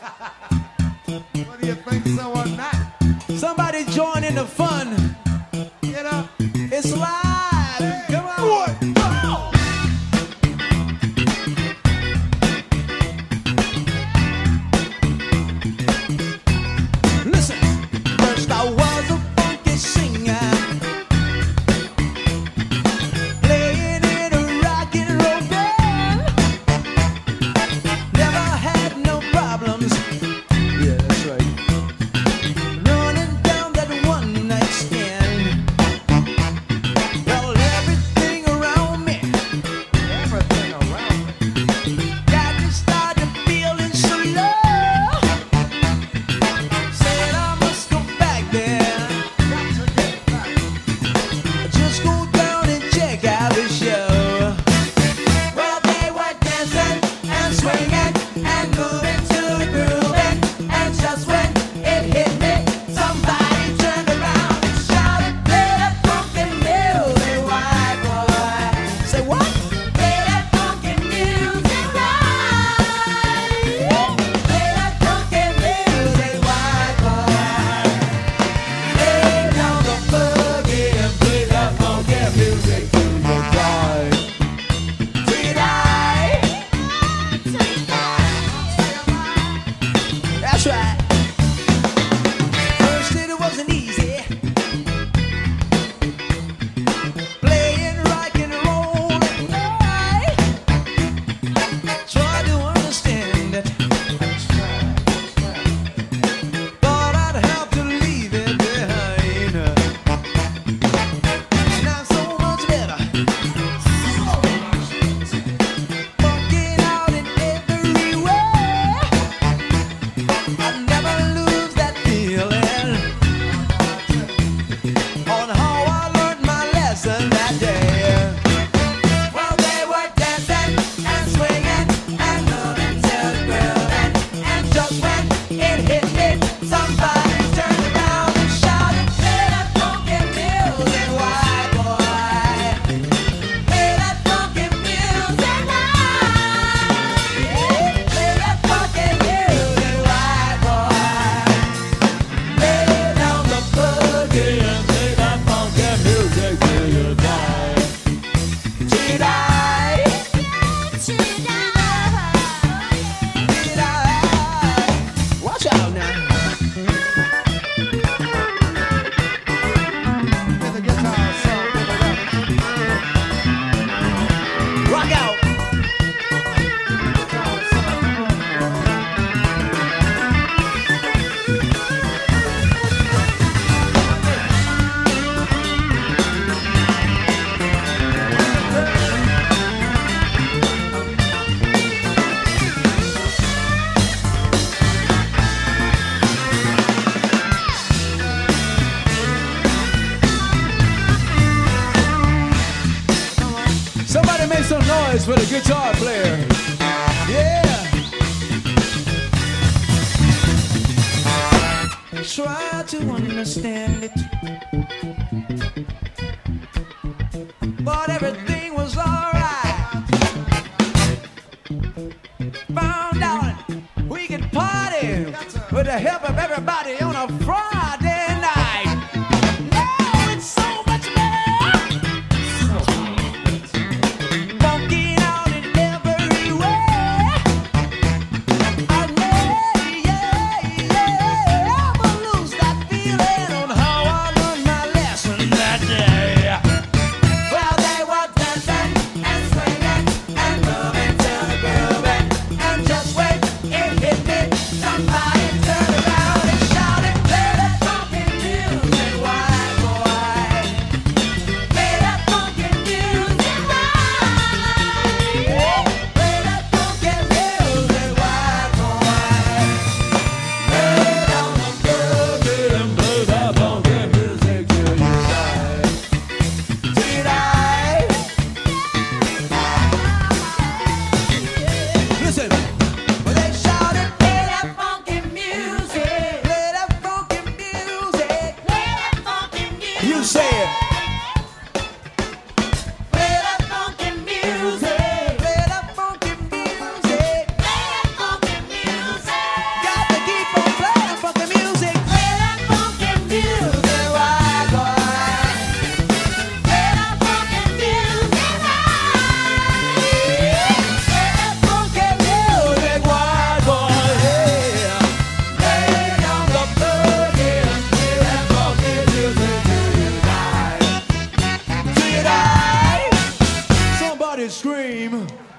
Whether you think so or not. Somebody join in the fun. Get up. It's live. Hey, Come on. boy. Listen. First I was a funky singer, playing in a rock and roll band. Never had no problems. Yeah, that's right. Running down that one night stand. Well, everything around me got me started feeling so low. Said I must go back there. Just go down and check out the show. Well, they were dancing and swinging and moving to the groove, and just when it hit me, somebody turned around and shouted, "Play that funky music, white boy." Say what? Play that funky music, right? Play that funky music, white boy. Lay down the boogie and play that funky music to your joy. That's right. First it wasn't easy playing rock and roll at night. Tried to understand it, thought I'd have to leave it behind. Now so much better, funking out in every way. I never lose that feeling on how I learned my lesson that day. Well, they were dancing and swinging and moving to the groove, and just when it hit me, somebody turned around and shouted, "Play that funky music, white boy. Play that funky music now. Play that funky music, white boy. Lay down the boogie and play that funky music till you die. Till you die. Watch out now. Get the guitar, son. Give it up. Rock out. Guitar, son. Somebody make some noise for the guitar player. Yeah. Try to understand it, but everything was alright. Found out we could party with the help of everybody on a Friday night. Now it's so much better. Funking out in every way. I never lose that feeling on how I learned my lesson that day. Well, they were dancing and swinging and moving to the groove, and just when it hit me, somebody turned around and shouted, "Play scream.